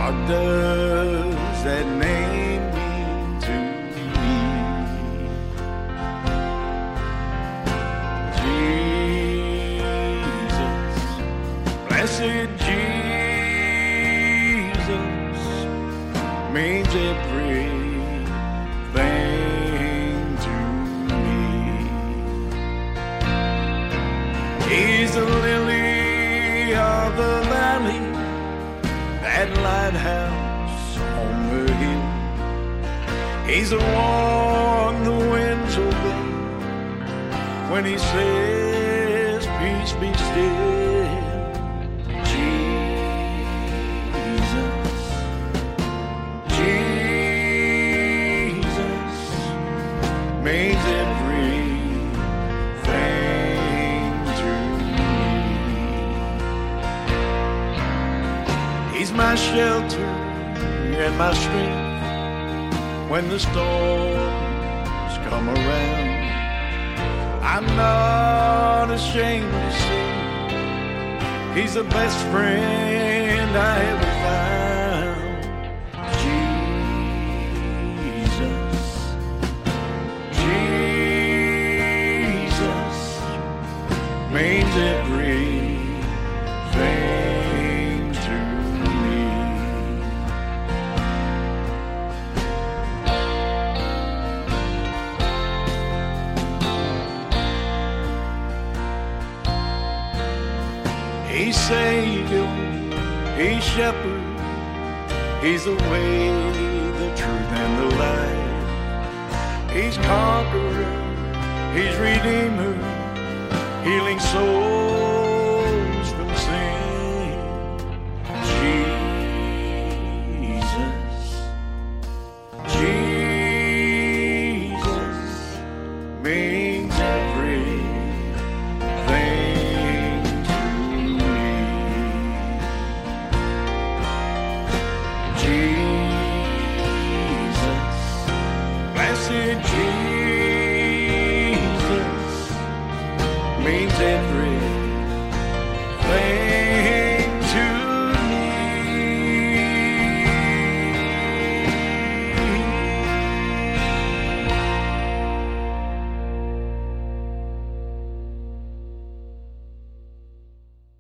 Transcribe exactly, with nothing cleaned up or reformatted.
What does that name mean to me? Jesus, blessed Jesus, means everything to me. He's the lily of the valley, that lighthouse on the hill. He's the one the winds obey when he says, peace be still. Jesus, Jesus means everything to me. He's my shelter and my strength when the storms come around. I'm not ashamed to say he's the best friend I ever found. Jesus, Jesus means everything to me. He's Savior, He's Shepherd, He's the way, the truth, and the life. He's Conqueror, He's Redeemer, healing soul